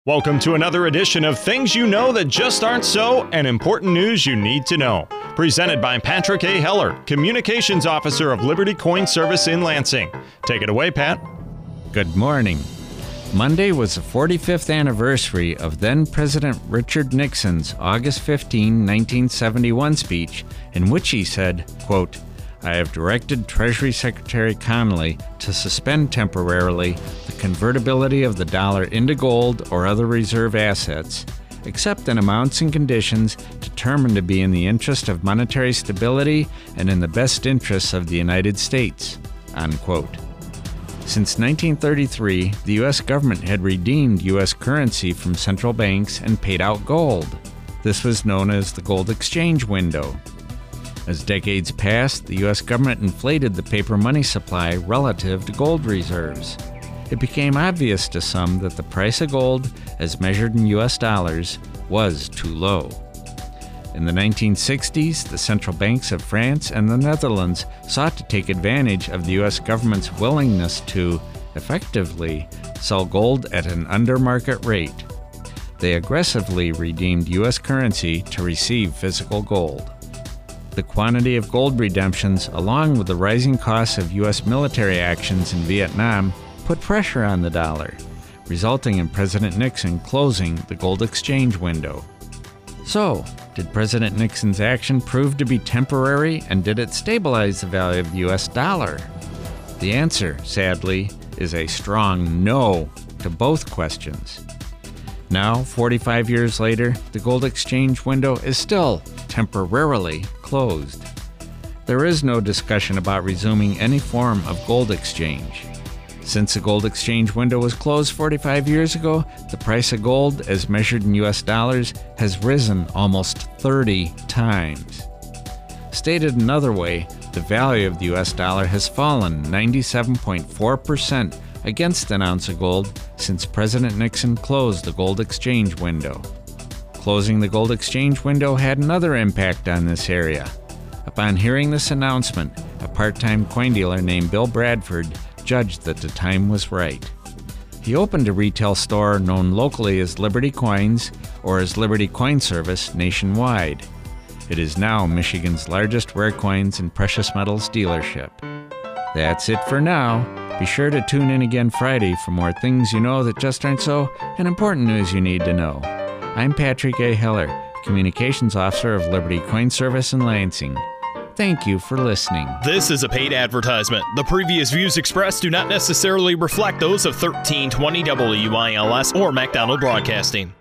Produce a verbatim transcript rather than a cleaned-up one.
Welcome to another edition of Things You Know That Just Aren't So and Important News You Need to Know. Presented by Patrick A. Heller, Communications Officer of Liberty Coin Service in Lansing. Take it away, Pat. Good morning. Monday was the forty-fifth anniversary of then-President Richard Nixon's August fifteenth, nineteen seventy-one speech, in which he said, quote, "I have directed Treasury Secretary Connally to suspend temporarily the convertibility of the dollar into gold or other reserve assets, except in amounts and conditions determined to be in the interest of monetary stability and in the best interests of the United States," unquote. Since nineteen thirty-three, the U S government had redeemed U S currency from central banks and paid out gold. This was known as the gold exchange window. As decades passed, the U S government inflated the paper money supply relative to gold reserves. It became obvious to some that the price of gold, as measured in U S dollars, was too low. In the nineteen sixties, the central banks of France and the Netherlands sought to take advantage of the U S government's willingness to, effectively, sell gold at an under-market rate. They aggressively redeemed U S currency to receive physical gold. The quantity of gold redemptions, along with the rising costs of U S military actions in Vietnam, put pressure on the dollar, resulting in President Nixon closing the gold exchange window. So, did President Nixon's action prove to be temporary, and did it stabilize the value of the U S dollar? The answer, sadly, is a strong no to both questions. Now, forty-five years later, the gold exchange window is still temporarily closed. There is no discussion about resuming any form of gold exchange. Since the gold exchange window was closed forty-five years ago, the price of gold, as measured in U S dollars, has risen almost thirty times. Stated another way, the value of the U S dollar has fallen ninety-seven point four percent against an ounce of gold since President Nixon closed the gold exchange window. Closing the gold exchange window had another impact on this area. Upon hearing this announcement, a part-time coin dealer named Bill Bradford judged that the time was right. He opened a retail store known locally as Liberty Coins or as Liberty Coin Service nationwide. It is now Michigan's largest rare coins and precious metals dealership. That's it for now. Be sure to tune in again Friday for more things you know that just aren't so and important news you need to know. I'm Patrick A. Heller, Communications Officer of Liberty Coin Service in Lansing. Thank you for listening. This is a paid advertisement. The previous views expressed do not necessarily reflect those of thirteen twenty W I L S or MacDonald Broadcasting.